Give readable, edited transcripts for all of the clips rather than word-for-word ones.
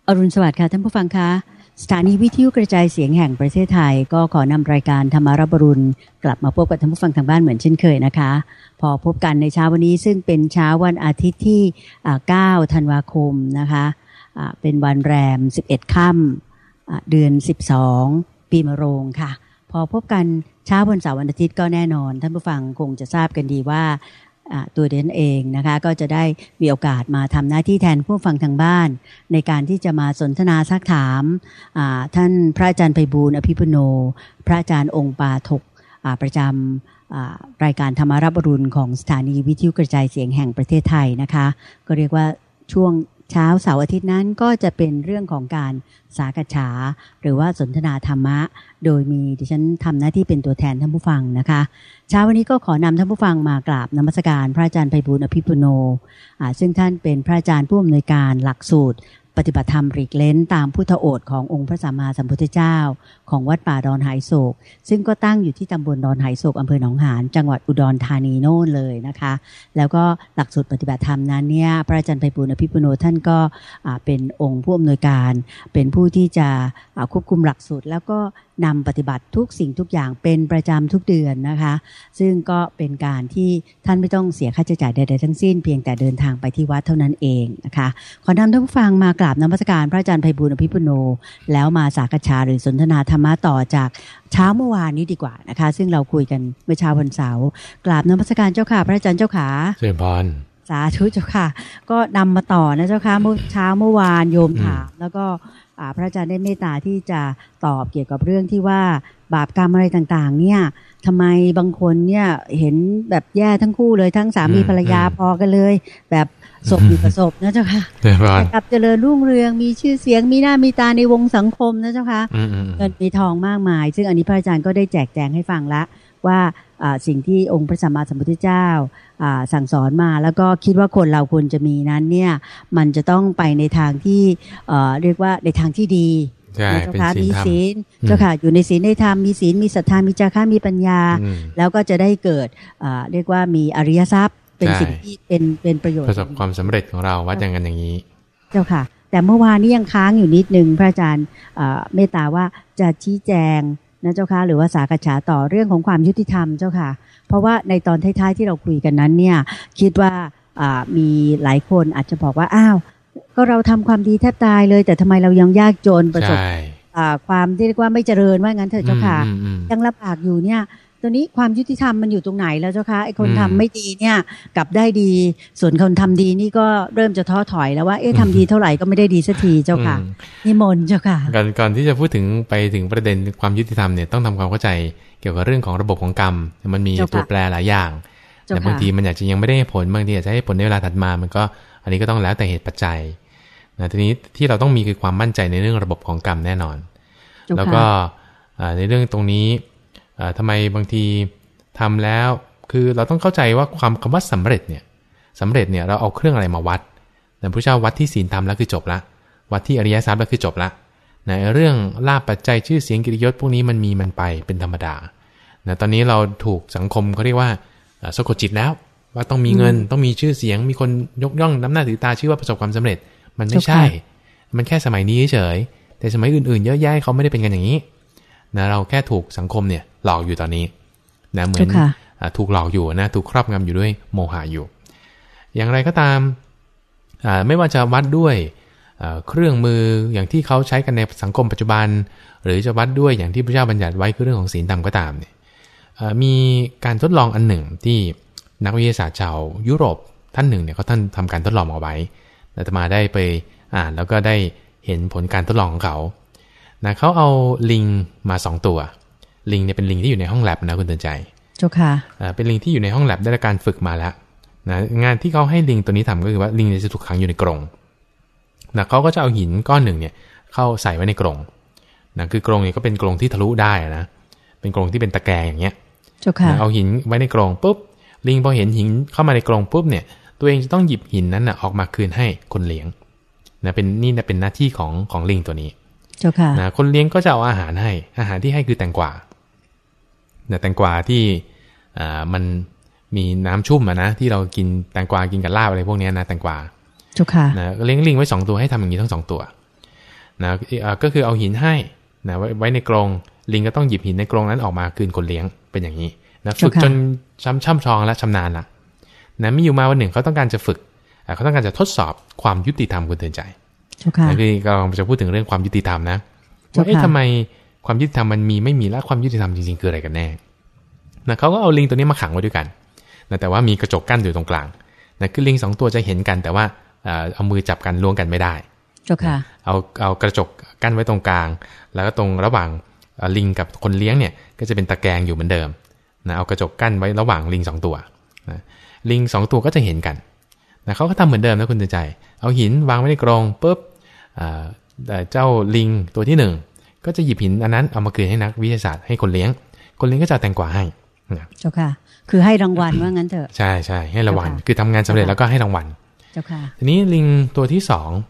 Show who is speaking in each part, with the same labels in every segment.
Speaker 1: อรุณสวัสดิ์ค่ะท่านผู้ฟังคะสถานีวิทยุกระจายเสียงแห่งประเทศไทยก็ขอนำรายการธรรมารับอรุณกลับมาพบกับท่านผู้ฟังทางบ้านเหมือนเช่นเคยนะคะพอพบกันในเช้าวันนี้ซึ่งเป็นเช้าวันอาทิตย์ที่9 ธันวาคมนะคะเป็นวันแรม11 ค่ำเดือน12ปีมะโรงค่ะพอพบกันเช้าวันเสาร์วันอาทิตย์ก็แน่นอนท่านผู้ฟังคงจะทราบกันดีว่าตัวเดนเองนะคะก็จะได้มีโอกาสมาทำหน้าที่แทนผู้ฟังทางบ้านในการที่จะมาสนทนาซักถามท่านพระอาจารย์ไพบูลย์อภิปุโนพระอาจารย์องค์ปาฐกประจำรายการธรรมารับอรุณของสถานีวิทยุกระจายเสียงแห่งประเทศไทยนะคะก็เรียกว่าช่วงเช้าเสาร์อาทิตย์นั้นก็จะเป็นเรื่องของการสากฉาหรือว่าสนทนาธรรมะโดยมีดิฉันทำหน้าที่เป็นตัวแทนท่านผู้ฟังนะคะเช้าวันนี้ก็ขอนำท่านผู้ฟังมากราบนมัสการพระอาจารย์ไพบูลย์อภิปุโนซึ่งท่านเป็นพระอาจารย์ผู้อำนวยการหลักสูตรปฏิบัติธรรมหลีกเล้นตามพุทธโอษฐ์ขององค์พระสัมมาสัมพุทธเจ้าของวัดป่าดอนหายโศกซึ่งก็ตั้งอยู่ที่ตำบลดอนหายโศกอำเภอหนองหานจังหวัดอุดรธานีโน่นเลยนะคะแล้วก็หลักสูตรปฏิบัติธรรมนั้นเนี่ยพระอาจารย์ไพบูลย์อภิปุโนท่านก็เป็นองค์ผู้อำนวยการเป็นผู้ที่จะควบคุมหลักสูตรแล้วก็นำปฏิบัติทุกสิ่งทุกอย่างเป็นประจำทุกเดือนนะคะซึ่งก็เป็นการที่ท่านไม่ต้องเสียค่าใช้จ่ายใดๆทั้งสิ้นเพียงแต่เดินทางไปที่วัดเท่านั้นเองนะคะขอนำท่านผู้ฟังมากราบนมัสการพระอาจารย์ไพบูลย์อภิปุโนแล้วมาสากฉาหรือสนทนาธรรมะต่อจากเช้าเมื่อวานนี้ดีกว่านะคะซึ่งเราคุยกันเมื่อเช้าวันเสาร์กราบนมัสการเจ้าค่ะพระอาจารย์เจ้าค่ะเชิญพรสาธุเจ้าค่ะก็นำมาต่อนะเจ้าค่ะเมื่อเช้าเมื่อวานโยมถามแล้วก็พระอาจารย์ได้เมตตาที่จะตอบเกี่ยวกับเรื่องที่ว่าบาปกรรมอะไรต่างๆเนี่ยทำไมบางคนเนี่ยเห็นแบบแย่ทั้งคู่เลยทั้งสามีภรรยาพอกันเลยแบบศพอยู่กับศพนะเจ้าค่ะแต่กลับเจริญรุ่งเรืองมีชื่อเสียงมีหน้ามีตาในวงสังคมนะเจ้าค่ะเงินมีทองมากมายซึ่งอันนี้พระอาจารย์ก็ได้แจกแจงให้ฟังละว่าสิ่งที่องค์พระสัมมาสัมพุทธเจ้าสั่งสอนมาแล้วก็คิดว่าคนเราควรจะมีนั้นเนี่ยมันจะต้องไปในทางที่เรียกว่าในทางที่ดีเจ้าค่ะมีศีลเจ้าค่ะอยู่ในศีลในธรรมมีศีลมีศรัทธามีจาคะมีปัญญาแล้วก็จะได้เกิดเรียกว่ามีอริยทรัพย์เป็นสิ่งที่เป็นประโยชน์ประสบความสำเร็จของเราวัดอย่างนั้นอย่างนี้เจ้าค่ะแต่เมื่อวานนี้ยังค้างอยู่นิดนึงพระอาจารย์เมตตาว่าจะชี้แจงนะเจ้าค่ะหรือว่าสากฉาต่อเรื่องของความยุติธรรมเจ้าค่ะเพราะว่าในตอนท้ายๆที่เราคุยกันนั้นเนี่ยคิดว่ามีหลายคนอาจจะบอกว่าอ้าวก็เราทำความดีแทบตายเลยแต่ทำไมเรายังยากจนประสบความที่เรียกว่าไม่เจริญว่างั้นเถอะเจ้าค่ะยังลำบากอยู่เนี่ยตัวนี้ความยุติธรรมมันอยู่ตรงไหนแล้วเจ้าค่ะไอ้คนทำไม่ดีเนี่ยกลับได้ดีส่วนคนทำดีนี่ก็เริ่มจะท้อถอยแล้วว่าทำดีเท่าไหร่ก็ไม่ได้ดีสักทีเจ้าค่ะนิมนต์เจ้าค่ะก่อนที่จะพูดถึงไปถึงประเด็นความยุติธรรมเนี่ยต้องทำความเข้าใจเกี่ยวกับเรื่องของระบบของกรรมมันมีตัวแปรหลายอย่างแต่บางทีมันอาจจะยังไม่ได้ผลบางทีอาจจะให้ผลในเวลาถัดมามันก็อันนี้ก็ต้องแล้วแต่เหตุปัจจัยนะทีนี้ที่เราต้องมีคือความมั่นใจในเรื่องระบบของกรรมแน่นอนแล้วก็ในเรื่องตรงนี้ทำไมบางทีทำแล้วคือเราต้องเข้าใจว่าคำว่าสำเร็จเนี่ยเราเอาเครื่องอะไรมาวัดแต่พระเจ้าวัดที่ศีลธรรมแล้วคือจบละวัดที่อริยทรัพย์แล้วคือจบละในเรื่องลาภปัจจัยชื่อเสียงกิริยศพวกนี้มันไปเป็นธรรมดาตอนนี้เราถูกสังคมเขาเรียกว่าสะกดจิตแล้วว่าต้องมีเงินต้องมีชื่อเสียงมีคนยกย่องน้ำหน้าถือตาชื่อว่าประสบความสำเร็จมันไม่ใช่มันแค่สมัยนี้เฉยแต่สมัยอื่นๆเยอะแยะเขาไม่ได้เป็นกันอย่างนี้นะเราแค่ถูกสังคมเนี่ยหลอกอยู่ตอนนี้นะเหมือนถูกหลอกอยู่นะถูกครอบงำอยู่ด้วยโมหะอยู่อย่างไรก็ตามไม่ว่าจะวัดด้วยเครื่องมืออย่างที่เขาใช้กันในสังคมปัจจุบันหรือจะวัดด้วยอย่างที่พระเจ้าบัญญัติไว้คือเรื่องของศีลธรรมก็ตามเนี่ยมีการทดลองอันหนึ่งที่นักวิทยาศาสตร์ชาวยุโรปท่านหนึ่งเนี่ยเขาท่านทำการทดลองเอาไว้อาตมาได้ไปอ่านแล้วก็ได้เห็นผลการทดลองของเขานะเขาเอาลิงมา2ตัวลิงเนี่ยเป็นลิงที่อยู่ในห้องแลบนะคุณเตือนใจเจ้าค่ะเป็นลิงที่อยู่ในห้องแลบได้รับการฝึกมาแล้วนะงานที่เขาให้ลิงตัวนี้ทำก็คือว่าลิงจะถูกขังอยู่ในกรงนะเขาก็จะเอาหินก้อนหนึ่งเนี่ยเข้าใส่ไว้ในกรงนะคือกรงเนี่ยก็เป็นกรงที่ทะลุได้นะเป็นกรงที่เป็นตะแกรงอย่างเงี้ยเจ้าค่ะเอาหินไว้ในกรงปุ๊บลิงพอเห็นหินเข้ามาในกรงปุ๊บเนี่ยตัวเองจะต้องหยิบหินนั้นนะออกมาคืนให้คนเลี้ยงนะเป็นหน้าที่ของลิงตัวนี้เจ้าค่ะนะคนเลี้ยงก็จะเอาอาหารให้อาหารที่ให้คือแตงกวาแตงกวาที่มันมีน้ำชุ่มนะที่เรากินแตงกวากินกับลาบอะไรพวกนี้นะแตงกวาเจ้าค่ะนะเลี้ยงลิงไว้2ตัวให้ทำอย่างนี้ทั้ง2ตัว
Speaker 2: นะก็คือเอาหินให้นะไว้ในกรงลิงก็ต้องหยิบหินในกรงนั้นออกมาคืนคนเลี้ยงเป็นอย่างนี้นะฝึกจนช่ำชองและชำนาญละนะมีอยู่มาวันหนึ่งเขาต้องการจะฝึกเขาต้องการจะทดสอบความยุติธรรมคุณเตือนใจนะคือเราจะพูดถึงเรื่องความยุติธรรมนะว่าทำไมความยุติธรรมมันมีไม่มีและความยุติธรรมจริงๆคืออะไรกันแน่นะเขาก็เอาลิงตัวนี้มาขังไว้ด้วยกันนะแต่ว่ามีกระจกกั้นอยู่ตรงกลางนะคือลิง2ตัวจะเห็นกันแต่ว่าเอามือจับกันล้วงกันไม่ได้เอากระจกกั้นไว้ตรงกลางแล้วก็ตรงระหว่างลิงกับคนเลี้ยงเนี่ยก็จะเป็นตะแกรงอยู่เหมือนเดิมนะเอากระจกกั้นไว้ระหว่างลิง2ตัวนะลิง2ตัวก็จะเห็นกันนะเขาก็ทำเหมือนเดิมนะคุณใจเอาหินวางไว้ในกรงปุ๊บเจ้าลิงตัวที่1ก็จะหยิบหินอันนั้นเอามาคืนให้นักวิทยาศาสตร์ให้คนเลี้ยงก็จะแตงกวาให้
Speaker 1: เจ้าค่ะคือให้รางวัลว่างั้นเถอะ
Speaker 2: ใช่ใช่ให้รางวัลคือทำงานสำเร็จแล้วก็ให้รางวัล
Speaker 1: เจ้าค่ะ
Speaker 2: ทีนี้ลิงตัวที่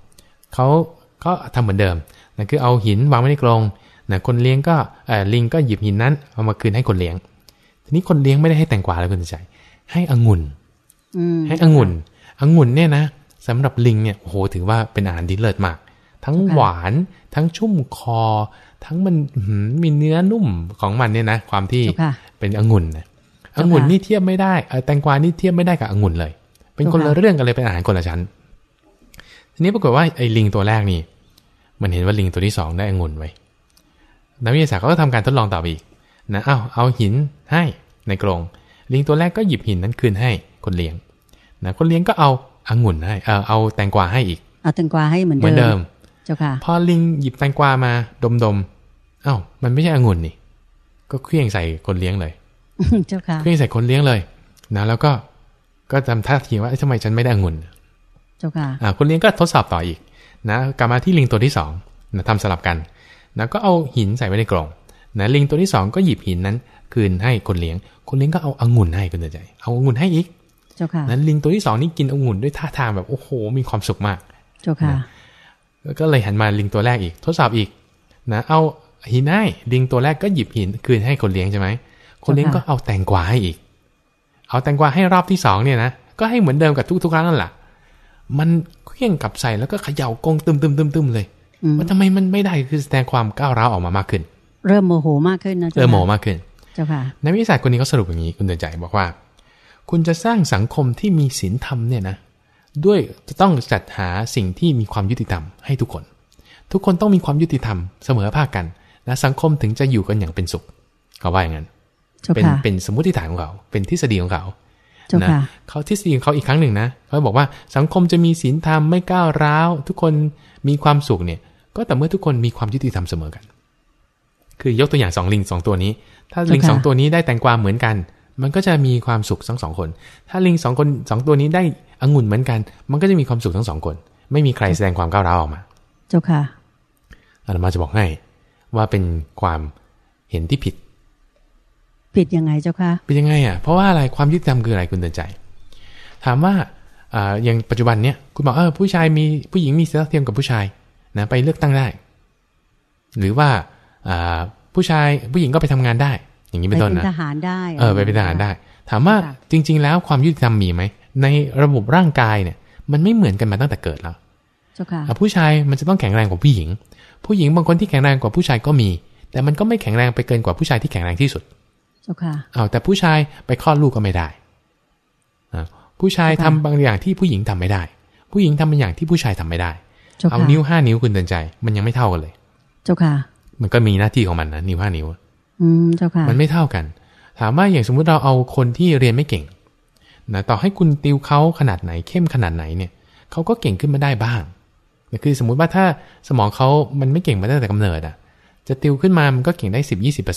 Speaker 2: 2เขาก็ทำเหมือนเดิมนะคือเอาหินวางไว้ในกรงนะคนเลี้ยงก็ลิงก็หยิบหินนั้นเอามาคืนให้คนเลี้ยงทีนี้คนเลี้ยงไม่ได้ให้แตงกวาแล้วคุณใจให้องุ่นให้องุ่นเนี่ยนะสำหรับลิงเนี่ยโอ้โหถือว่าเป็นอาหารที่เลิศมากทั้งหวานทั้งชุ่มคอทั้งมันมีเนื้อนุ่มของมันเนี่ยนะความที่เป็นองุ่นนะองุ่นนี่เทียบไม่ได้แตงกวานี่เทียบไม่ได้กับองุ่นเลยเป็นคนละเรื่องกันเลยเป็นอาหารคนละชั้นทีนี้ปรากฏว่าไอ้ลิงตัวแรกนี่มันเห็นว่าลิงตัวที่2ได้องุ่นไว้นักวิทยาศาสตร์ก็ทำการทดลองต่ออีกนะเอาหินให้ในกรงลิงตัวแรกก็หยิบหินนั้นคืนให้คนเลี้ยงนะคนเลี้ยงก็เอาองุ่นให้เอาแตงกวาให้อีก
Speaker 1: เอาแตงกวาให้เหมือนเดิมเจ้าค่ะ
Speaker 2: พอลิงหยิบแตงกวามาดมมันไม่ใช่องุ่นนี่ก็เคลื่องใส่คนเลี้ยงเลย
Speaker 1: เจ้าค่ะ
Speaker 2: เคลื่องใส่คนเลี้ยงเลยนะแล้วก็ทำท่าทีว่าทำไมฉันไม่ได้องุ่น
Speaker 1: เจ้าค่ะ
Speaker 2: คนเลี้ยงก็ทดสอบต่ออีกนะกลับมาที่ลิงตัวที่2นะทำสลับกันนะก็เอาหินใส่ไว้ในกล่องนะลิงตัวที่2ก็หยิบหินนั้นคืนให้คนเลี้ยงก็เอาองุ่นให้คุณใจเอาองุ่นให้อีก
Speaker 1: เจ้าค่ะ
Speaker 2: นั้นลิงตัวที่2นี่กินองุ่นด้วยท่าทางแบบโอ้โหมีความสุขมาก
Speaker 1: เจ้าค่ะ
Speaker 2: ก็เลยหันมาลิงตัวแรกอีกทดสอบอีกนะเอาหินให้ลิงตัวแรกก็หยิบหินคืนให้คนเลี้ยงใช่ไหมคนเลี้ยงก็เอาแตงกวาให้อีกเอาแตงกวาให้รอบที่2เนี่ยนะก็ให้เหมือนเดิมกับทุกครั้งนั่นแหละมันเคลื่อนกลับใส่แล้วก็เขย่ากงตึมเลยว่าทำไมมันไม่ได้คือแสดงความก้าวร้าวออกมามากขึ้น
Speaker 1: เริ่มโมโหมากขึ้นนะ
Speaker 2: เริ่มโมโหมากขึ้น
Speaker 1: เจ้าค่ะ
Speaker 2: นักวิทยาศาสตร์คนนี้เขาสรุปอย่างนี้คุณเตือนใจบอกว่าคุณจะสร้างสังคมที่มีศีลธรรมเนี่ยนะด้วยจะต้องจัดหาสิ่งที่มีความยุติธรรมให้ทุกคนต้องมีความยุติธรรมเสมอภาคกันนะสังคมถึงจะอยู่กันอย่างเป็นสุขเขาว่าอย่างนั้นเป็นสมมติฐานของเขาเป็นทฤษฎีของเขานะเขาทฤษฎีของเขาอีกครั้งหนึ่งนะเขาบอกว่าสังคมจะมีศีลธรรมไม่ก้าวร้าวทุกคนมีความสุขเนี่ยก็แต่เมื่อทุกคนมีความยุติธรรมเสมอกันคือยกตัวอย่าง2ลิง2ตัวนี้ถ้าลิง2ตัวนี้ได้แตงกวาเหมือนกันมันก็จะมีความสุขทั้ง2คนถ้าลิง2ตัวนี้ได้องุ่นเหมือนกันมันก็จะมีความสุขทั้ง2คนไม่มีใครแสดงความก้าวร้าวออกมา
Speaker 1: เจ้าค่ะ
Speaker 2: อาตมาจะบอกให้ว่าเป็นความเห็นที่ผิด
Speaker 1: ยังไงเจ้าค่ะ
Speaker 2: เป็นยังไงเพราะว่าอะไรความยุติธรรมคืออะไรคุณเตือนใจถามว่าอย่างปัจจุบันเนี้ยคุณบอกผู้ชายมีผู้หญิงมีสิทธิเท่าเทียมกับผู้ชายนะไปเลือกตั้งได้หรือว่าผู้หญิงก็ไปทำงานได้อย่างนี้เป็นต้นนะ
Speaker 1: ไปเป็นทหารได้
Speaker 2: ไปเป็นทหารได้ถามว่าจริงๆแล้วความยุติธรรมมีไหมในระบบร่างกายเนี่ยมันไม่เหมือนกันมาตั้งแต่เกิดแล้วผู้ชายมันจะต้องแข็งแรงกว่าผู้หญิงบางคนที่แข็งแรงกว่าผู้ชายก็มีแต่มันก็ไม่แข็งแรงไปเกินกว่าผู้ชายที่แข็งแรงที่สุดแต่ผู้ชายไปคลอดลูกก็ไม่ได้ผู้ชายทำบางอย่างที่ผู้หญิงทำไม่ได้ผู้หญิงทำบางอย่างที่ผู้ชายทำไม่ได้เอานิ้ว5 นิ้วคุณเตือนใจมันยังไม่เท่ากันเลย
Speaker 1: เจ้าค่ะ
Speaker 2: มันก็มีหน้าที่ของมันนะนิ้ว5 นิ้ว
Speaker 1: เจ้าค่ะ
Speaker 2: มันไม่เท่ากันถามว่าอย่างสมมุติเราเอาคนที่เรียนไม่เก่งนะต่อให้คุณติวเขาขนาดไหนเข้มขนาดไหนเนี่ยเขาก็เก่งขึ้นมาได้บ้างคือสมมุติว่าถ้าสมองเขามันไม่เก่งมาตั้งแต่กำเนิดจะติวขึ้นมามันก็เก่งได้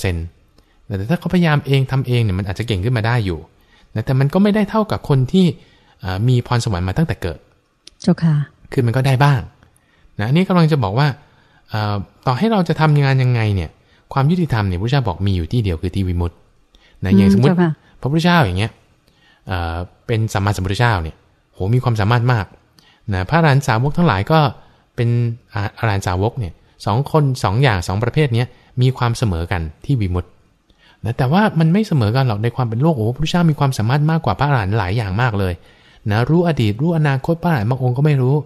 Speaker 2: 10-20%แต่ถ้าเขาพยายามทำเองเนี่ยมันอาจจะเก่งขึ้นมาได้อยู่แต่มันก็ไม่ได้เท่ากับคนที่มีพรสวรรค์มาตั้งแต่เกิด
Speaker 1: เจ้าค่ะ
Speaker 2: คือมันก็ได้บ้างนะอันนี้กำลังจะบอกว่าต่อให้เราจะทำงานยังไงเนี่ยความยุติธรรมเนี่ยพระเจ้าบอกมีอยู่ที่เดียวคือที่วิมุตตินะอย่างสมมติพระพุทธเจ้าอย่างเงี้ยเป็นสัมมาสัมพุทธเจ้าเนี่ยโหมีความสามารถมากนะพระอรหันตสาวกทั้งหลายก็เป็นอรหันตสาวกเนี่ย2 คน2 อย่าง2 ประเภทนี้มีความเสมอกันที่วิมุตตินะแต่ว่ามันไม่เสมอกันหรอกในความเป็นโลกพระพุทธเจ้ามีความสามารถมากกว่าพระอรหันต์หลายอย่างมากเลยนะรู้อดีตรู้อนาคตพระอรหันต์บางองค์ก็ไม่รู้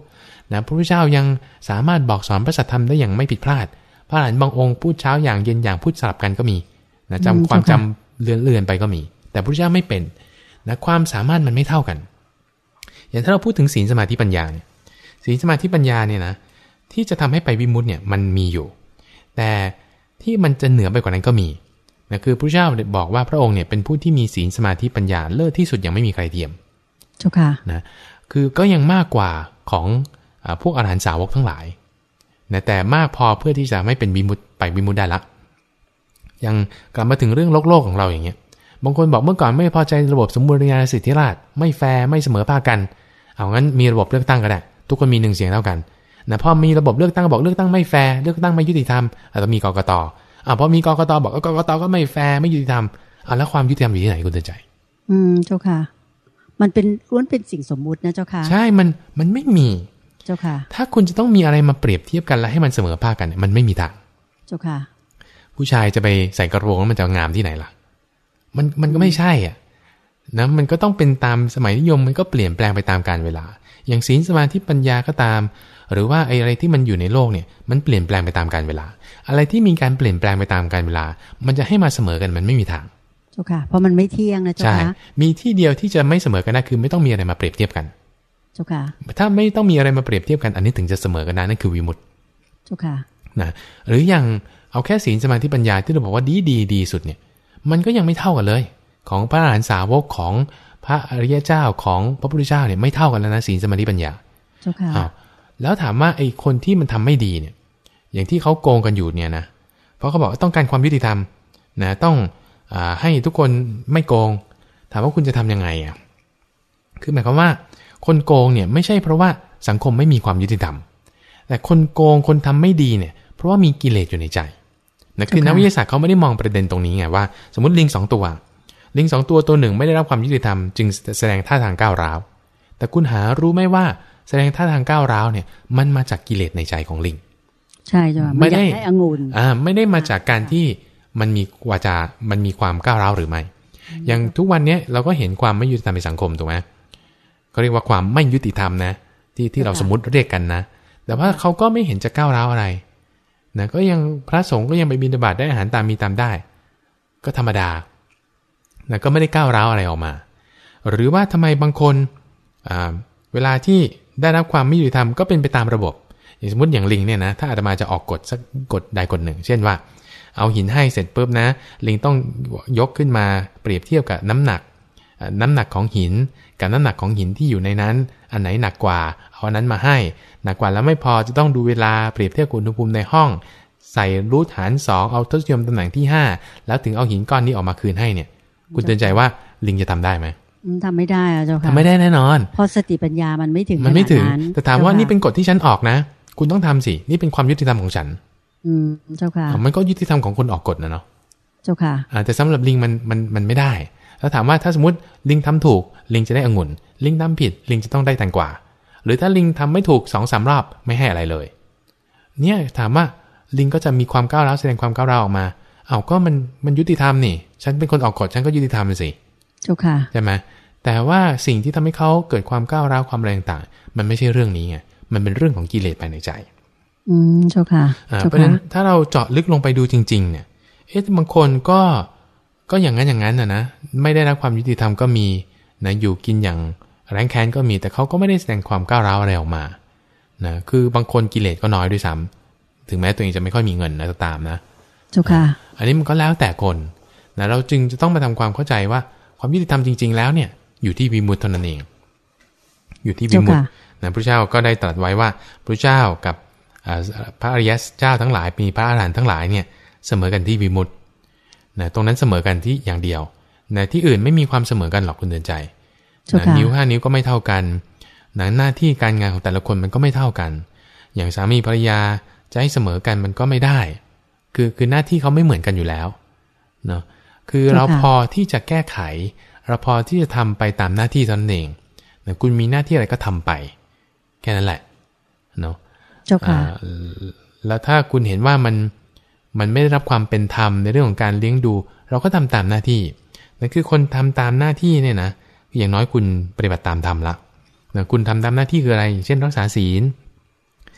Speaker 2: นะพระพุทธเจ้ายังสามารถบอกสอนพระสัทธรรมได้อย่างไม่ผิดพลาดพระอรหันต์บางองค์พูดเช้าอย่างเย็นอย่างพูดสลับกันก็มีนะจำความจำเลือนไปก็มีแต่พระพุทธเจ้าไม่เป็นนะความสามารถมันไม่เท่ากันอย่างถ้าเราพูดถึงศีลสมาธิปัญญาเนี่ยศีลสมาธิปัญญาเนี่ยนะที่จะทำให้ไปวิมุตติเนี่ยมันมีอยู่แต่ที่มันจะเหนือไปกว่านั้นก็มีนะคือพระเจ้าบอกว่าพระองค์เนี่ยเป็นผู้ที่มีศีลสมาธิปัญญาเลิศที่สุดยังไม่มีใครเทียม
Speaker 1: เจ้าค่ะ
Speaker 2: นะคือก็ยังมากกว่าของพวกอรหันตสาวกทั้งหลายนะแต่มากพอเพื่อที่จะไม่เป็นวิมุตติไปวิมุตติได้ละยังกลับมาถึงเรื่องโลกของเราอย่างเงี้ยบางคนบอกเมื่อก่อนไม่พอใจระบบสมบูรณาญาสิทธิราชย์ไม่แฟร์ไม่เสมอภาคกันเอางั้นมีระบบเลือกตั้งก็ได้ทุกคนมี1เสียงเท่ากันนะพอมีระบบเลือกตั้งบอกเลือกตั้งไม่แฟร์เลือกตั้งไม่ยุติธรรมอาจจะมีกกต.พอมีกกต.บอกกกต.ก็ไม่แฟร์ไม่ยุติธรรมแล้วความยุติธรรมอยู่ที่ไหนคุณเตือนใจ
Speaker 1: เจ้าค่ะมันเป็นล้วนเป็นสิ่งสมมุตินะเจ้าค่ะ
Speaker 2: ใช่มันไม่มี
Speaker 1: เจ้าค่ะ
Speaker 2: ถ้าคุณจะต้องมีอะไรมาเปรียบเทียบกันแล้วให้มันเสมอภาคกันมันไม่มีทาง
Speaker 1: เจ้าค่ะ
Speaker 2: ผู้ชายจะไปใส่กระโปรงแล้วมันจะงามที่ไหนล่ะมันก็ไม่ใช่อ่ะนะมันก็ต้องเป็นตามสมัยนิยมมันก็เปลี่ยนแปลงไปตามกาลเวลาอย่างศีลสมาธิปัญญาก็ตามหรือว่าอะไรที่มันอยู่ในโลกเนี่ยมันเปลี่ยนแปลงไปตามกาลเวลาอะไรที่มีการเปลี่ยนแปลงไปตามกาลเวลามันจะให้มาเสมอกันมันไม่มีทาง
Speaker 1: เจ้าค่ะเพราะมันไม่เที่ยงนะเจ้าค่ะ
Speaker 2: มีที่เดียวที่จะไม่เสมอกันได้คือไม่ต้องมีอะไรมาเปรียบเทียบกัน
Speaker 1: เจ้าค่ะ
Speaker 2: ถ้าไม่ต้องมีอะไรมาเปรียบเทียบกันอันนี้ถึงจะเสมอกันได้นั่นคือวิมุตติ
Speaker 1: เจ้าค่ะ
Speaker 2: นะหรืออย่างเอาแค่ศีลสมาธิปัญญาที่เราบอกว่าดีสุดเนี่ยมันก็ยังไม่เท่ากันเลยของพระอรหันตสาวกของพระอริยเจ้าของพระพุทธเจ้าเนี่ยไม่เท่ากันแล้วนะศีลสมาธิปัญญา
Speaker 1: เจ้าค่ะ
Speaker 2: แล้วถามว่าไอ้คนที่มันทำไม่ดีเนี่ยอย่างที่เขาโกงกันอยู่เนี่ยนะเพราะเขาบอกว่าต้องการความยุติธรรมนะต้องให้ทุกคนไม่โกงถามว่าคุณจะทำยังไงคือหมายความว่าคนโกงเนี่ยไม่ใช่เพราะว่าสังคมไม่มีความยุติธรรมแต่คนโกงคนทำไม่ดีเนี่ยเพราะว่ามีกิเลสอยู่ในใจนะคือนักวิทยาศาสตร์เขาไม่ได้มองประเด็นตรงนี้ไงว่าสมมติลิง2ตัวตัวหนึ่งไม่ได้รับความยุติธรรมจึงแสดงท่าทางก้าวร้าวแต่คุณหารู้ไหมว่าแสดงท่าทางก้าวร้าวเนี่ยมันมาจากกิเลสในใจของลิง
Speaker 1: ใช่จ้ะไม่ได้องุ่น
Speaker 2: ไม่ได้มาจากการที่มันมีวาจามันมีความก้าวร้าวหรือไม่อย่างทุกวันนี้เราก็เห็นความไม่ยุติธรรมในสังคมถูกไหมเขาเรียกว่าความไม่ยุติธรรมนะที่เราสมมติเรียกกันนะแต่ว่าเขาก็ไม่เห็นจะก้าวร้าวอะไรนะก็ยังพระสงฆ์ก็ยังไปบิณฑบาตได้อาหารตามมีตามได้ก็ธรรมดานะก็ไม่ได้ก้าวร้าวอะไรออกมาหรือว่าทำไมบางคนเวลาที่ได้รับความไม่ยุติธรรมก็เป็นไปตามระบบอย่างสมมติอย่างลิงเนี่ยนะถ้าอาตมาจะออกกฎสักกฎใดกฎหนึ่งเช่นว่าเอาหินให้เสร็จปุ๊บนะลิงต้องยกขึ้นมาเปรียบเทียบกับน้ำหนักของหินกับน้ำหนักของหินที่อยู่ในนั้นอันไหนหนักกว่าเอาอันนั้นมาให้หนักกว่าแล้วไม่พอจะต้องดูเวลาเปรียบเทียบอุณหภูมิในห้องใส่รูทหาร2เอาทศนิยมตำแหน่งที่5แล้วถึงเอาหินก้อนนี้ออกมาคืนให้เนี่ยคุณเตือนใจว่าลิงจะทำได้ไหม
Speaker 1: ทำไม่ได้เจ้าค่ะ
Speaker 2: ทำไม่ได้แน่นอน
Speaker 1: เพราะสติปัญญามันไม่ถึง
Speaker 2: แต่ถามว่านี่เป็นกฎที่ฉันออกนะคุณต้องทำสินี่เป็นความยุติธรรมของฉัน
Speaker 1: เจ้าค่ะ
Speaker 2: มันก็ยุติธรรมของคนออกกฎนะเนาะ
Speaker 1: เจ้าค่ะ
Speaker 2: แต่สำหรับลิงมันไม่ได้แล้วถามว่าถ้าสมมติลิงทำถูกลิงจะได้องุ่นลิงทำผิดลิงจะต้องได้แตงกวาหรือถ้าลิงทำไม่ถูก 2-3 รอบไม่ให้อะไรเลยเนี่ยถามว่าลิงก็จะมีความก้าวร้าวแสดงความก้าวร้าวออกมาก็มันยุติธรรมนี่ฉันเป็นคนออกกฎฉันก็ยุติธรรมสิ
Speaker 1: เจ้าค่ะ
Speaker 2: ใช่ไหมแต่ว่าสิ่งที่ทำให้เขาเกิดความก้าวร้าวความแรงต่างมันไม่ใช่เรื่องนี้ไงมันเป็นเรื่องของกิเลสภายในใจ
Speaker 1: เจ้าค่ะ
Speaker 2: เพราะฉะนั้นถ้าเราเจาะลึกลงไปดูจริงๆเนี่ยบางคนก็อย่างนั้นนะไม่ได้รับความยุติธรรมก็มีนะอยู่กินอย่างแรงแค้นก็มีแต่เขาก็ไม่ได้แสดงความก้าวร้าวอะไรออกมานะคือบางคนกิเลสก็น้อยด้วยซ้ำถึงแม้ตัวเองจะไม่ค่อยมีเงินนะตามนะ
Speaker 1: เจ้าค่ะ
Speaker 2: อันนี้มันก็แล้วแต่คนนะเราจึงจะต้องมาทำความเข้าใจว่าความยุติธรรมจริงๆแล้วเนี่ยอยู่ที่วิมุตติเท่านั้นเองอยู่ที่วิมุตตินะพระเจ้าก็ได้ตรัสไว้ว่าพระเจ้ากับพระอริยเจ้าทั้งหลายมีพระอรหันต์ทั้งหลายเนี่ยเสมอกันที่วิมุตตินะตรงนั้นเสมอกันที่อย่างเดียวนะที่อื่นไม่มีความเสมอกันหรอกคุณเตือนใจนะนิ้ว5นิ้วก็ไม่เท่ากันนะหน้าที่การงานของแต่ละคนมันก็ไม่เท่ากันอย่างสามีภรรยาจะให้เสมอกันมันก็ไม่ได้คือหน้าที่เขาไม่เหมือนกันอยู่แล้วเนาะคือเราพอที่จะแก้ไขเราพอที่จะทำไปตามหน้าที่ตนเองนะคุณมีหน้าที่อะไรก็ทำไปแค่นั้นแหละเนาะ
Speaker 1: เจ้าค่ะ
Speaker 2: แล้วถ้าคุณเห็นว่ามันไม่ได้รับความเป็นธรรมในเรื่องของการเลี้ยงดูเราก็ทำตามหน้าที่นั่นคือคนทำตามหน้าที่เนี่ยนะอย่างน้อยคุณปฏิบัติตามธรรมละนะคุณทำตามหน้าที่คืออะไรเช่นรักษาศีล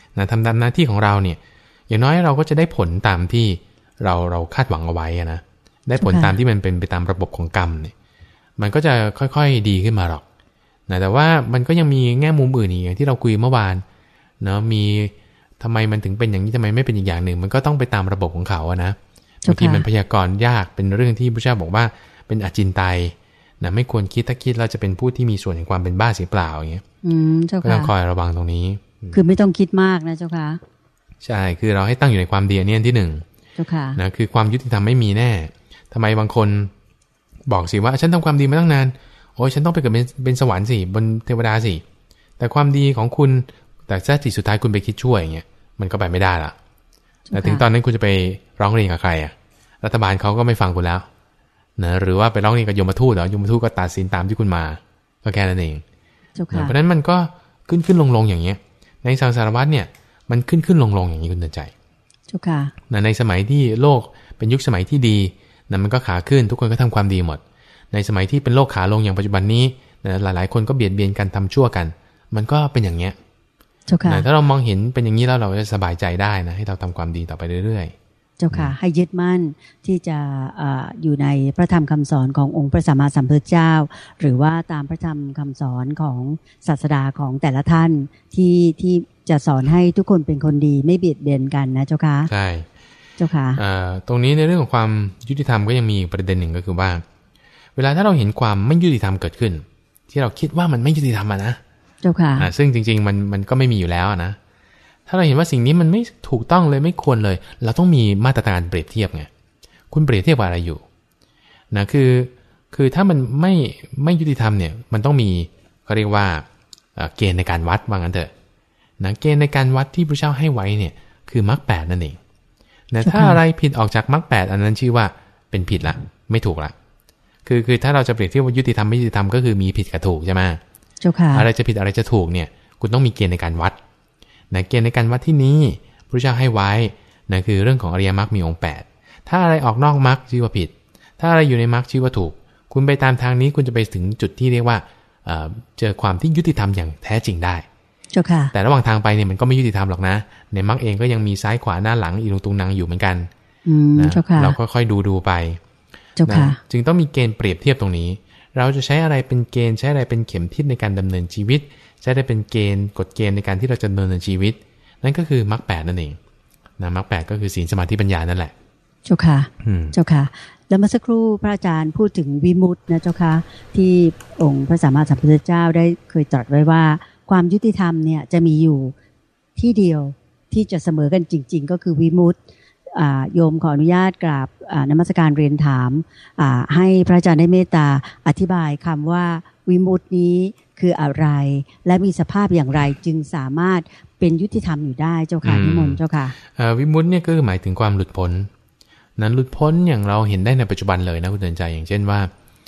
Speaker 2: นะทำตามหน้าที่ของเราเนี่ยอย่างน้อยเราก็จะได้ผลตามที่เราคาดหวังเอาไว้นะได้ผลตามที่มันเป็นไปตามระบบของกรรมเนี่ยมันก็จะค่อยๆดีขึ้นมาหรอกนะแต่ว่ามันก็ยังมีแง่มุมอื่นอีกอย่างที่เราคุยเมื่อวานเนาะมีทำไมมันถึงเป็นอย่างนี้ทำไมไม่เป็นอีกอย่างหนึ่งมันก็ต้องไปตามระบบของเขาอะนะบางทีมันพยากรณ์ยากเป็นเรื่องที่พระเจ้าบอกว่าเป็นอจินไตยนะไม่ควรคิดถ้าคิดเราจะเป็นผู้ที่มีส่วนแห่งความเป็นบ้าเสียเปล่าอย่างเงี้ยก็ต้องคอยระวังตรงนี้
Speaker 1: คือไม่ต้องคิดมากนะเจ้าค่ะ
Speaker 2: ใช่คือเราให้ตั้งอยู่ในความดีเนี่ยที่หนึ่ง
Speaker 1: เจ้าค่ะ
Speaker 2: นะคือความยุติธรรมไม่มีแน่ทำไมบางคนบอกสิว่าฉันทำความดีมาตั้งนานโอ้ยฉันต้องไปเกิดเป็นสวรรค์สิบนเทวดาสิแต่ความดีของคุณแต่แท้จริงสุดท้ายคุณไปคิดชั่วอย่างเงี้ยมันก็ไปไม่ได้ละแต่ถึงตอนนั้นคุณจะไปร้องเรียนกับใครอ่ะรัฐบาลเขาก็ไม่ฟังคุณแล้วนะหรือว่าไปร้องเรียนกับยมทูตเหรอยมทูตก็ตัดสินตามที่คุณมาก็แค่นั้นเองเพราะฉะนั้นมันก็ขึ้นลงอย่างเงี้ยในสังสารวัฏเนี่ยมันขึ้นลงอย่างนี้คุณเตือนใจในสมัยที่โลกเป็นยุคสมัยที่ดีนะมันก็ขาขึ้นทุกคนก็ทำความดีหมดในสมัยที่เป็นโลกขาลงอย่างปัจจุบันนี้นะหลายๆคนก็เบียดเบียนกันทำชั่วกันมันก็เป็นอย่างเงี้ยถ้าเรามองเห็นเป็นอย่างนี้แล้วเราจะสบายใจได้นะให้เราทำความดีต่อไปเรื่อยๆ
Speaker 1: เจ้าค่ะให้ยึดมั่นที่จะอยู่ในพระธรรมคำสอนขององค์พระสัมมาสัมพุทธเจ้าหรือว่าตามพระธรรมคำสอนของศาสดาของแต่ละท่านที่จะสอนให้ทุกคนเป็นคนดีไม่เบียดเบียนกันนะเจ้าค่ะ
Speaker 2: ใช่
Speaker 1: เจ้าค่ะ
Speaker 2: ตรงนี้ในเรื่องของความยุติธรรมก็ยังมีประเด็นหนึ่งก็คือว่าเวลาถ้าเราเห็นความไม่ยุติธรรมเกิดขึ้นที่เราคิดว่ามันไม่ยุติธรรมนะ
Speaker 1: เจ้าค่ะ
Speaker 2: ซึ่งจริงๆมันก็ไม่มีอยู่แล้วนะถ้าเราเห็นว่าสิ่งนี้มันไม่ถูกต้องเลยไม่ควรเลยเราต้องมีมาตรการเปรียบเทียบไงคุณเปรียบเทียบอะไรอยู่นะคือถ้ามันไม่ยุติธรรมเนี่ยมันต้องมีเขาเรียกว่าเกณฑ์ในการวัดว่างั้นเถอะนะเกณฑ์ในการวัดที่พระเจ้าให้ไว้เนี่ยคือมรรคแปดนั่นเองนะถ้าอะไรผิดออกจากมรรคแปดอันนั้นชื่อว่าเป็นผิดละไม่ถูกละคือถ้าเราจะเปรียบเทียบว่ายุติธรรมไม่ยุติธรรมก็คือมีผิดกับถูกใช่ไหมอะไรจะผิดอะไรจะถูกเนี่ยคุณต้องมีเกณฑ์ในการวัดนะเกณฑ์ในการวัดที่นี้พระเจ้าให้ไว้นะคือเรื่องของอริยมรรคมีองค์8ถ้าอะไรออกนอกมรรคชื่อว่าผิดถ้าอะไรอยู่ในมรรคชื่อว่าถูกคุณไปตามทางนี้คุณจะไปถึงจุดที่เรียกว่าเจอความที่ยุติธรรมอย่างแท้จริงได้แต่ระหว่างทางไปเนี่ยมันก็ไม่ยุติธรรมหรอกนะในมรรคเองก็ยังมีซ้ายขวาหน้าหลังอีลุงตุงนางอยู่เหมือนกันนะเราค่อยๆดูไปนะจึงต้องมีเกณฑ์เปรียบเทียบตรงนี้เราจะใช้อะไรเป็นเกณฑ์ใช้อะไรเป็นเข็มทิศในการดำเนินชีวิตใช้ได้เป็นเกณฑ์กฎเกณฑ์ในการที่เราจะดำเนินชีวิตนั่นก็คือมรรค8นั่นเองนะมรรค8ก็คือศีลสมาธิปัญญานั่นแหละ
Speaker 1: เจ้าค่ะเจ้าค่ะแล้วเมื่อสักครู่พระอาจารย์พูดถึงวิมุตตินะเจ้าค่ะที่องค์พระสัมมาสัมพุทธเจ้าได้เคยตรัสไว้ว่าความยุติธรรมเนี่ยจะมีอยู่ที่เดียวที่จะเสมอกันจริงๆก็คือวิมุตติโยมขออนุญาตกราบนมัสการเรียนถามให้พระอาจารย์ได้เมตตาอธิบายคำว่าวิมุตตินี้คืออะไรและมีสภาพอย่างไรจึงสามารถเป็นยุติธรรมอยู่ได้เจ้าค่ะนิมนต์เจ้าค่ะ
Speaker 2: วิมุตติเนี่ยก็คือหมายถึงความหลุดพ้นนั้นหลุดพ้นอย่างเราเห็นได้ในปัจจุบันเลยนะคุณเตือนใจอย่างเช่นว่า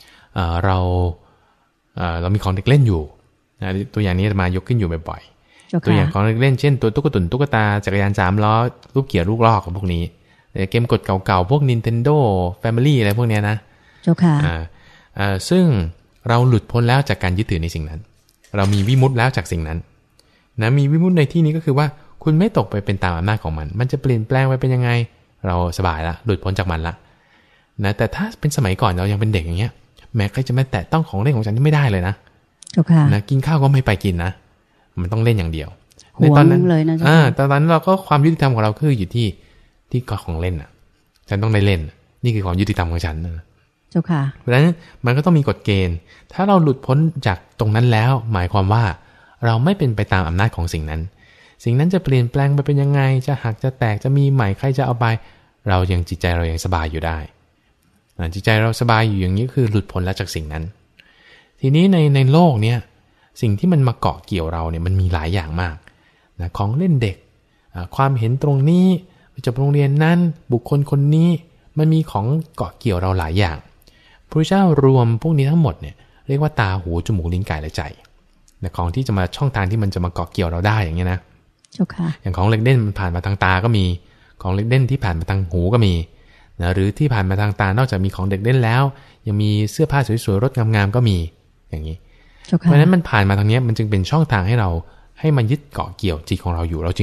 Speaker 2: เรามีของเด็กเล่นอยู่นะตัวอย่างนี้จะมายกขึ้นอยู่บ่อยๆตัวอย่างของเด็กเล่นเช่นตัวตุ๊กตาจักรยาน3ล้อรูปเกี่ยวลูกลอกของพวกนี้เกมกดเก่าๆพวก Nintendo Family อะไรพวกนี้นะ
Speaker 1: เจ้าค่ะ
Speaker 2: ซึ่งเราหลุดพ้นแล้วจากการยึดถือในสิ่งนั้นเรามีวิมุตติแล้วจากสิ่งนั้นนะมีวิมุตติในที่นี้ก็คือว่าคุณไม่ตกไปเป็นตามอำนาจของมันจะเปลี่ยนแปลงไปเป็นยังไงเราสบายละหลุดพ้นจากมันละนะแต่ถ้าเป็นสมัยก่อนเรายังเป็นเด็กอย่างเงี้ยแม้ใครจะมาแตะต้องของเล่นของฉันนี่ไม่ได้เลยนะนะกินข้าวก็ไม่ไปกินนะมันต้องเล่นอย่างเดียว
Speaker 1: ในตอนนั้นเลยนะ
Speaker 2: ตอนนั้นเราก็ความยุติธรรมของเราคืออยู่ที่ของเล่นอ่ะฉันต้องได้เล่นนี่คือความยุติธรรมของฉันนะ
Speaker 1: เจ้าค่ะ
Speaker 2: เพราะฉะนั้นมันก็ต้องมีกฎเกณฑ์ถ้าเราหลุดพ้นจากตรงนั้นแล้วหมายความว่าเราไม่เป็นไปตามอำนาจของสิ่งนั้นสิ่งนั้นจะเปลี่ยนแปลงไปเป็นยังไงจะหักจะแตกจะมีใหม่ใครจะเอาไปเรายังจิตใจเรายังสบายอยู่ได้จิตใจเราสบายอยู่อย่างนี้คือหลุดพ้นแล้วจากสิ่งนั้นทีนี้ในโลกเนี้ยสิ่งที่มันมาเกาะเกี่ยวเราเนี่ยมันมีหลายอย่างมากนะของเล่นเด็กความเห็นตรงนี้จบโรงเรียนนั้นบุคคลคนนี้มันมีของเกาะเกี่ยวเราหลายอย่างพระเจ้ารวมพวกนี้ทั้งหมดเนี่ยเรียกว่าตาหูจมูกลิ้นกายและใจนะของที่จะมาช่องทางที่มันจะมาเกาะเกี่ยวเราได้อย่างเงี้ยนะอย่างของเล็กเด่นมันผ่านมาทางตาก็มีของเล็กเด่นที่ผ่านมาทางหูก็มีนะหรือที่ผ่านมาทางตานอกจากมีของเด็กเล่นแล้วยังมีเสื้อผ้าสวยๆรถงามๆก็มีอย่างนี้เพราะฉะนั้นมันผ่านมาทางนี้มันจึงเป็นช่องทางให้เราให้มันยึดเกาะเกี่ยวจิตของเราอยู่เราจึง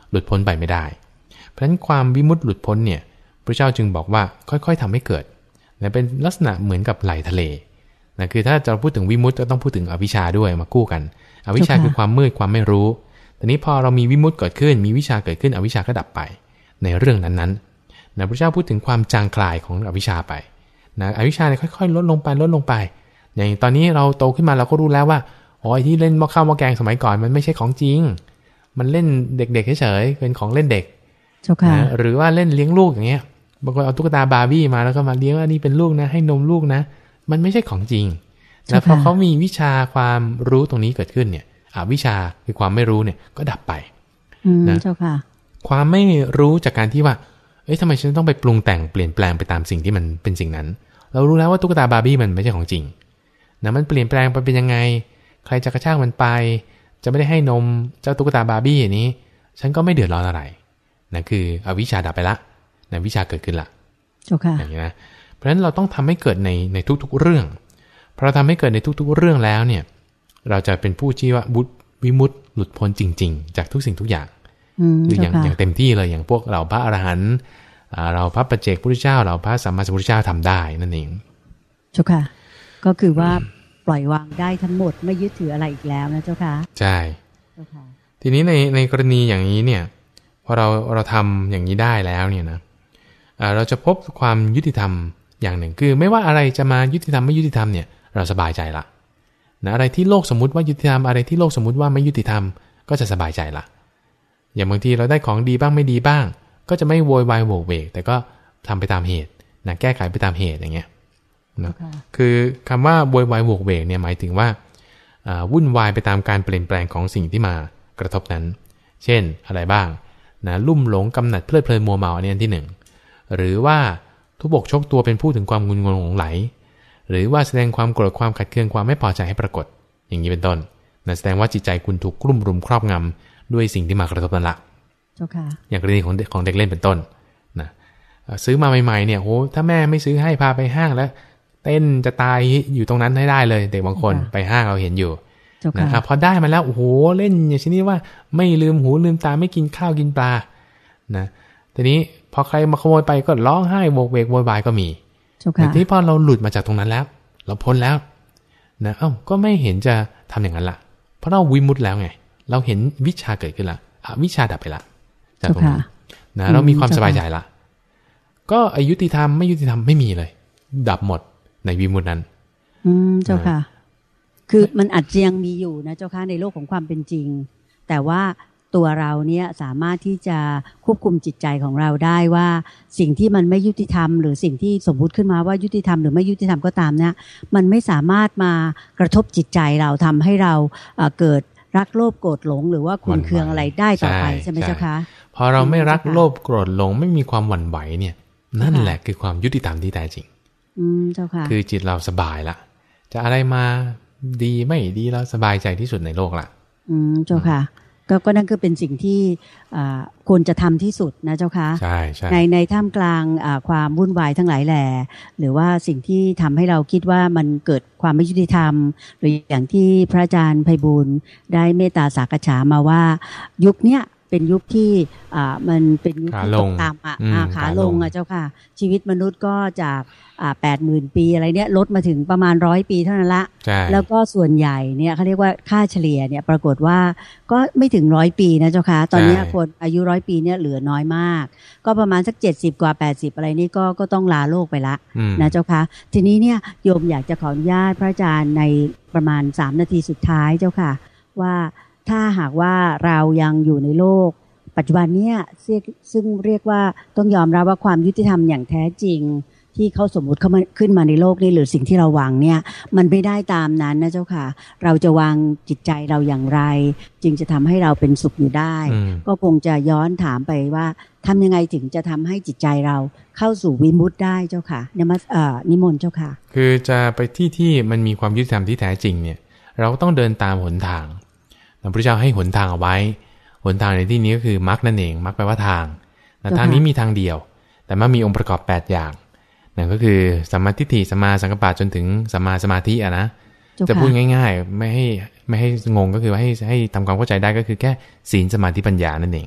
Speaker 2: หลุดพ้นไปไม่ได้เพราะฉะนั้นความวิมุตติหลุดพ้นเนี่ยพระเจ้าจึงบอกว่าค่อยๆทำให้เกิดนะเป็นลักษณะเหมือนกับไหลทะเลนะคือถ้าจะพูดถึงวิมุตติก็ต้องพูดถึงอวิชชาด้วยมาคู่กันอวิชชาคือความมืดความไม่รู้แต่นี้พอเรามีวิมุตติเกิดขึ้นมีวิชาเกิดขึ้นอวิชชาก็ดับไปในเรื่องนั้นๆนะพระเจ้าพูดถึงความจางคลายของอวิชชาไปนะอวิชชาเนี่ยค่อยๆลดลงไปอย่างตอนนี้เราโตขึ้นมาเราก็รู้แล้วว่าอ๋อที่เล่นหม้อข้าวหม้อแกงสมัยก่อนมันไม่ใช่ของจริงมันเล่นเด็กๆเฉยๆเป็นของเล่นเด็กนะหรือว่าเล่นเลี้ยงลูกอย่างเงี้ยบางคนเอาตุ๊กตาบาร์บี้มาแล้วก็มาเลี้ยงว่านี่เป็นลูกนะให้นมลูกนะมันไม่ใช่ของจริงนะเพราะเขามีวิชาความรู้ตรงนี้เกิดขึ้นเนี่ยวิชาคือความไม่รู้เนี่ยก็ดับไปนะความไม่รู้จากการที่ว่าทำไมฉันต้องไปปรุงแต่งเปลี่ยนแปลงไปตามสิ่งที่มันเป็นสิ่งนั้นเรารู้แล้วว่าตุ๊กตาบาร์บี้มันไม่ใช่ของจริงนะมันเปลี่ยนแปลงไปเป็นยังไงใครจะกระชากมันไปจะไม่ได้ให้นมเจ้าตุ๊กตาบาร์บี้อย่างนี้ฉันก็ไม่เดือดร้อนอะไรนะคืออวิชชาดับไปละนะวิชาเกิดขึ้นละอย่างนี้นะเพราะฉะนั้นเราต้องทำให้เกิดในทุกๆเรื่องพอเราทำให้เกิดในทุกๆเรื่องแล้วเนี่ยเราจะเป็นผู้ที่ว่าวิมุตติหลุดพ้นจริงๆจากทุกสิ่งทุกอย่างคืออย่างเต็มที่เลยอย่างพวกเราพระอรหันต์เราพระปัจเจกพุทธเจ้าเราพระสัมมาสัมพุทธเจ้าทำได้นั่นเอง
Speaker 1: เจ้าค่ะก็คือว่าปล่อยวางได้ทั้งหมดไม่ยึดถืออะไรอีกแล้วนะเจ้าค่ะ
Speaker 2: ใช่ทีนี้ในกรณีอย่างนี้เนี่ยพอเราทำอย่างนี้ได้แล้วเนี่ยนะเราจะพบความยุติธรรมอย่างหนึ่งคือไม่ว่าอะไรจะมายุติธรรมไม่ยุติธรรมเนี่ยเราสบายใจละนะอะไรที่โลกสมมุติว่ายุติธรรมอะไรที่โลกสมมุติว่าไม่ยุติธรรมก็จะสบายใจละอย่างบางทีเราได้ของดีบ้างไม่ดีบ้างก็จะไม่โวยวายโวกเวกแต่ก็ทำไปตามเหตุนะแก้ไขไปตามเหตุอย่างเงี้ยนะคือคำว่าโวยวายโวกเวกเนี่ยหมายถึงว่าวุ่นวายไปตามการเปลี่ยนแปลงของสิ่งที่มากระทบนั้นเช่นอะไรบ้างนะลุ่มหลงกำหนัดเพลิดเพลินมัวเมาอันนี้ที่หนึ่งหรือว่าทุบอกชกตัวเป็นผู้ถึงความงุนงงหลงไหลหรือว่าแสดงความโกรธความขัดเคืองความไม่พอใจให้ปรากฏอย่างนี้เป็นต้นนะแสดงว่าจิตใจคุณถูกกลุ่มรุมครอบงำด้วยสิ่งที่มากระทบนั่นแหละอย่างกรณีของเด็กเล่นเป็นต้นนะซื้อมาใหม่ๆเนี่ยโอ้ถ้าแม่ไม่ซื้อให้พาไปห้างแล้วเต้นจะตายอยู่ตรงนั้นให้ได้เลยเด็กบางคนไปห้างเราเห็นอยู่นะพอได้มาแล้วโอ้โหเล่นอย่างชนิดว่าไม่ลืมหูลืมตาไม่กินข้าวกินปลานะทีนี้พอใครมาขโมยไปก็ร้องไห้โวกเวกโวยวายก็มีแต่ที่พอเราหลุดมาจากตรงนั้นแล้วเราพ้นแล้วนะก็ไม่เห็นจะทำอย่างนั้นละเพราะเราวิมุตติแล้วไงเราเห็นวิชาเกิดขึ้นละวิชาดับไปละจากตรงนี้นะเรามีความสบายใจละก็อายุติธรรมไม่ยุติธรรมไม่มีเลยดับหมดในวิมุตตินั้น
Speaker 1: เจ้าค่ะคือมันอาจจะยังมีอยู่นะเจ้าค่ะในโลกของความเป็นจริงแต่ว่าตัวเราเนี่ยสามารถที่จะควบคุมจิตใจของเราได้ว่าสิ่งที่มันไม่ยุติธรรมหรือสิ่งที่สมมุติขึ้นมาว่ายุติธรรมหรือไม่ยุติธรรมก็ตามเนี่ยมันไม่สามารถมากระทบจิตใจเราทำให้เราเกิดรักโลภโกรธหลงหรือว่าขุ่นเคืองอะไรได้ต่อไปใช่ไหมเจ้าคะ
Speaker 2: พอเราไม่รักโลภโกรธหลงไม่มีความหวั่นไหวเนี่ยนั่นแหละคือความยุติธรรมที่แท้จริง
Speaker 1: เจ้าค่ะ
Speaker 2: คือจิตเราสบายละจะอะไรมาดีไม่ดีเราสบายใจที่สุดในโลกละ
Speaker 1: เจ้าค่ะก็นั่นคือเป็นสิ่งที่ควรจะทำที่สุดนะเจ้าค่ะ
Speaker 2: ใช่ใช่
Speaker 1: ในท่ามกลางความวุ่นวายทั้งหลายแหล่หรือว่าสิ่งที่ทำให้เราคิดว่ามันเกิดความไม่ยุติธรรมหรืออย่างที่พระอาจารย์ไพบูลย์ได้เมตตาสักษามาว่ายุคเนี้ยเป็นยุคที่มันเป็นยุคที่ตกต่ำขาลงเจ้าค่ะชีวิตมนุษย์ก็จาก80,000 ปีอะไรเนี่ยลดมาถึงประมาณ100 ปีเท่านั้นละแล้วก็ส่วนใหญ่เนี่ยเขาเรียกว่าค่าเฉลี่ยเนี่ยปรากฏว่าก็ไม่ถึง100 ปีนะเจ้าค่ะตอนนี้คนอายุ100 ปีเนี่ยเหลือน้อยมากก็ประมาณสัก70 กว่า80อะไรนี่ก็ต้องลาโลกไปละนะเจ้าค่ะทีนี้เนี่ยโยมอยากจะขออนุญาตพระอาจารย์ในประมาณ3 นาทีสุดท้ายเจ้าค่ะว่าถ้าหากว่าเรายังอยู่ในโลกปัจจุบันเนี่ยซึ่งเรียกว่าต้องยอมรับว่าความยุติธรรมอย่างแท้จริงที่เขาสมมุติขึ้นมาในโลกนี้หรือสิ่งที่เราหวังเนี่ยมันไม่ได้ตามนั้นนะเจ้าค่ะเราจะวางจิตใจเราอย่างไรจึงจะทำให้เราเป็นสุขอยู่ได้ก็คงจะย้อนถามไปว่าทำยังไงถึงจะทำให้จิตใจเราเข้าสู่วิมุตติได้เจ้าค่ะนิมนต์เจ้าค่ะ
Speaker 2: คือจะไปที่มันมีความยุติธรรมที่แท้จริงเนี่ยเราต้องเดินตามหนทางพระพุทธเจ้าให้หนทางเอาไว้หนทางในที่นี้ก็คือมรรคนั่นเองมรรคแปลว่าทางทางนี้มีทางเดียวแต่มันมีองค์ประกอบ8อย่างนั่นก็คือสัมมาทิฏฐิสัมมาสังกัปปะจนถึงสัมมาสมาธินะจะพูดง่ายๆไม่ให้งงก็คือว่าให้ทำความเข้าใจได้ก็คือแค่ศีลสมาธิปัญญานั่นเอง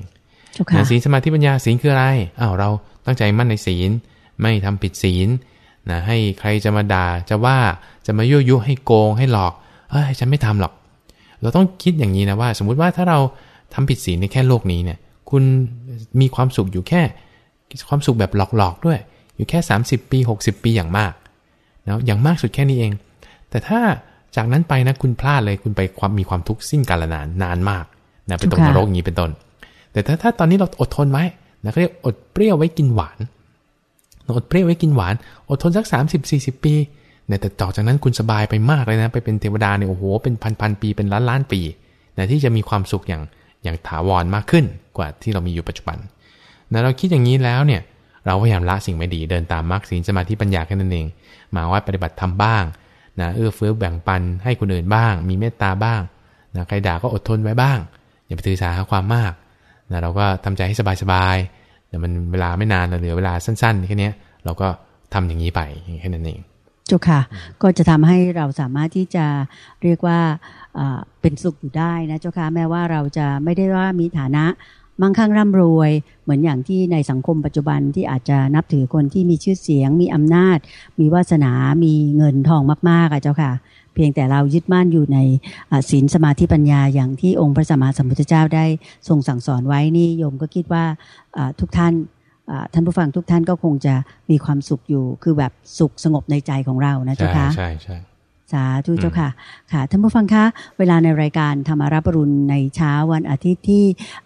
Speaker 2: ศีลสมาธิปัญญาศีลคืออะไรเราตั้งใจมั่นในศีลไม่ทำผิดศีลนะให้ใครจะมาด่าจะว่าจะมายั่วยุให้โกงให้หลอกฉันไม่ทำหรอกเราต้องคิดอย่างนี้นะว่าสมมุติว่าถ้าเราทำผิดศีลในแค่โลกนี้เนี่ยคุณมีความสุขอยู่แค่ความสุขแบบหลอกๆด้วยอยู่แค่30 ปี60 ปีอย่างมากนะอย่างมากสุดแค่นี้เองแต่ถ้าจากนั้นไปนะคุณพลาดเลยคุณไปมีความทุกข์สิ้นกาลนานมากนะไปตกนรกอย่างนี้เป็นต้นแต่ถ้าตอนนี้เราอดทนไว้นะเขาเรียกอดเปรี้ยวไว้กินหวานอดเปรี้ยวไว้กินหวานอดทนสัก30-40 ปีเนี่ยแต่ต่อจากนั้นคุณสบายไปมากเลยนะไปเป็นเทวดาเนี่ยโอ้โหเป็นพันปีเป็นล้านปีนะที่จะมีความสุขอย่างถาวรมากขึ้นกว่าที่เรามีอยู่ปัจจุบันนะเราคิดอย่างนี้แล้วเนี่ยเราพยายามละสิ่งไม่ดีเดินตามมรรคศีลสมาธิปัญญาแค่นั้นเองมาว่าปฏิบัติธรรมบ้างนะเอื้อเฟื้อแบ่งปันให้คนอื่นบ้างมีเมตตาบ้างนะใครด่าก็อดทนไว้บ้างอย่าไปถือสาความมากนะเราก็ทำใจให้สบายๆแต่มันเวลาไม่นานเหลือเวลาสั้นๆแค่นี้เราก็ทำอย่างนี้ไปแค่นั้นเอง
Speaker 1: เจ้าค่ะก็จะทำให้เราสามารถที่จะเรียกว่าเป็นสุขอยู่ได้นะเจ้าค่ะแม้ว่าเราจะไม่ได้ว่ามีฐานะมั่งคั่งร่ำรวยเหมือนอย่างที่ในสังคมปัจจุบันที่อาจจะนับถือคนที่มีชื่อเสียงมีอำนาจมีวาสนามีเงินทองมากๆเจ้าค่ะเพียงแต่เรายึดมั่นอยู่ในศีลสมาธิปัญญาอย่างที่องค์พระสัมมาสัมพุทธเจ้าได้ทรงสั่งสอนไว้นี่โยมก็คิดว่าทุกท่านผู้ฟังทุกท่านก็คงจะมีความสุขอยู่คือแบบสุขสงบในใจของเรานะเจ้าค่ะ
Speaker 2: ใช่
Speaker 1: สาธุเจ้าค่ะค่ะท่านผู้ฟังคะเวลาในรายการธรรมารับอรุณในเช้าวันอาทิตย์ที่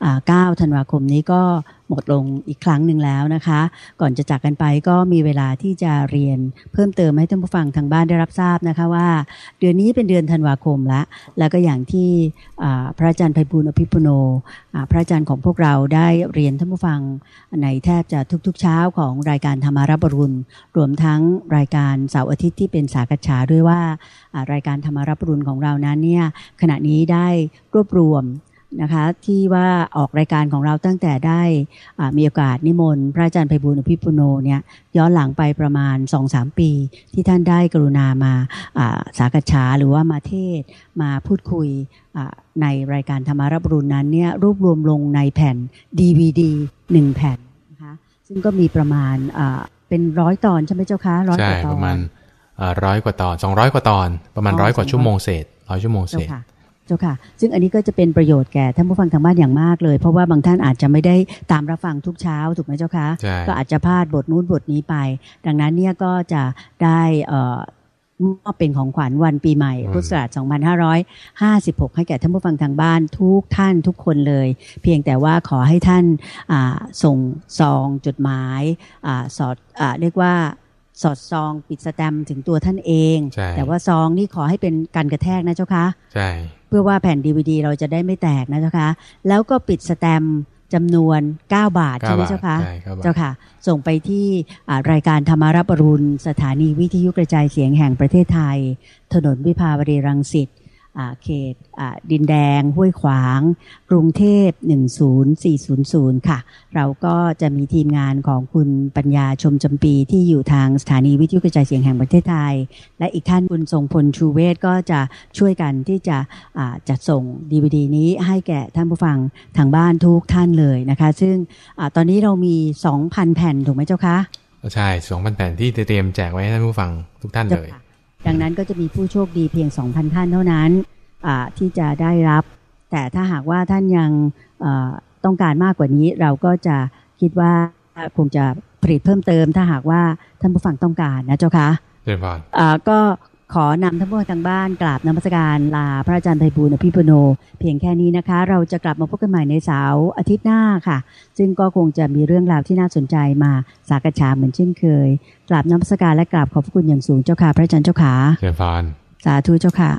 Speaker 1: 9 ธันวาคมนี้ก็หมดลงอีกครั้งหนึ่งแล้วนะคะก่อนจะจากกันไปก็มีเวลาที่จะเรียนเพิ่มเติมให้ท่านผู้ฟังทางบ้านได้รับทราบนะคะว่าเดือนนี้เป็นเดือนธันวาคมแล้วก็อย่างที่พระอาจารย์ไพบูลย์อภิปุโนพระอาจารย์ของพวกเราได้เรียนท่านผู้ฟังในแทบจะทุกๆเช้าของรายการธรรมารับอรุณรวมทั้งรายการเสาร์อาทิตย์ที่เป็นสากัจฉาด้วยว่ารายการธรรมารับอรุณของเรานั้นเนี่ยขณะนี้ได้รวบรวมนะคะที่ว่าออกรายการของเราตั้งแต่ได้มีโอกาสนิมนต์พระอาจารย์ไพบูลย์อภิปุโนเนี่ยย้อนหลังไปประมาณ 2-3 ปีที่ท่านได้กรุณามาสากัจฉาหรือว่ามาเทศมาพูดคุยในรายการธรรมารับอรุณนั้นเนี่ยรวบรวมลงในแผ่น DVD 1 แผ่นนะคะซึ่งก็มีประมาณเป็น100 ตอนใช่ไหมเจ้าคะ100 กว่าตอนใช่
Speaker 2: ประมาณ100 กว่าตอน200 กว่าตอนประมาณ100 กว่าชั่วโมงเศษ100 ชั่วโมงเศษ
Speaker 1: เจ้าค่ะซึ่งอันนี้ก็จะเป็นประโยชน์แก่ท่านผู้ฟังทางบ้านอย่างมากเลยเพราะว่าบางท่านอาจจะไม่ได้ตามรับฟังทุกเช้าถูกไหมเจ้าคะก็อาจจะพลาดบทนู้นบทนี้ไปดังนั้นเนี่ยก็จะได้มอบเป็นของขวัญวันปีใหม่พุทธศักราช2556ให้แก่ท่านผู้ฟังทางบ้านทุกท่านทุกคนเลยเพียงแต่ว่าขอให้ท่านส่งซองจดหมายเรียกว่าสอดซองปิดสแตมป์ถึงตัวท่านเองแต่ว่าซองนี่ขอให้เป็นกันกระแทกนะเจ้าคะใช่เพื่อว่าแผ่น DVD เราจะได้ไม่แตกนะเจ้าคะแล้วก็ปิดสแตมป์จำนวน9 บาทใช่ไหมเจ้าคะเจ้าค่ะส่งไปที่รายการธรรมารับอรุณสถานีวิทยุกระจายเสียงแห่งประเทศไทยถนนวิภาวดีรังสิตเขตดินแดงห้วยขวางกรุงเทพ10400ค่ะเราก็จะมีทีมงานของคุณปัญญาชมจำปีที่อยู่ทางสถานีวิทยุกระจายเสียงแห่งประเทศไทยและอีกท่านคุณทรงพลชูเวศก็จะช่วยกันที่จะจัดส่ง DVD นี้ให้แก่ท่านผู้ฟังทางบ้านทุกท่านเลยนะคะซึ่งตอนนี้เรามี 2,000 แผ่นถูกไหมเจ้าคะ
Speaker 2: ใช่ 2,000 แผ่นที่เตรียมแจกไว้ให้ท่านผู้ฟังทุกท่านเลย
Speaker 1: ดังนั้นก็จะมีผู้โชคดีเพียง 2,000 ท่านเท่านั้นที่จะได้รับแต่ถ้าหากว่าท่านยังต้องการมากกว่านี้เราก็จะคิดว่าคงจะผลิตเพิ่มเติมถ้าหากว่าท่านผู้ฟังต้องการนะเจ้าคะ
Speaker 2: เรียบร้อย
Speaker 1: ก็ขอนำท่านผู้ฟังทางบ้านกราบนมัสการลาพระอาจารย์ไพบูลย์อภิปุโนเพียงแค่นี้นะคะเราจะกลับมาพบกันใหม่ในเสาร์อาทิตย์หน้าค่ะซึ่งก็คงจะมีเรื่องราวที่น่าสนใจมาสากัจฉาเหมือนเช่นเคยกราบนมัสการและกราบขอบพระคุณอย่างสูงเจ้าค่ะพระอาจารย์เจ้าค่ะ
Speaker 2: เชิญฟัง
Speaker 1: สาธุเจ้าค่ะ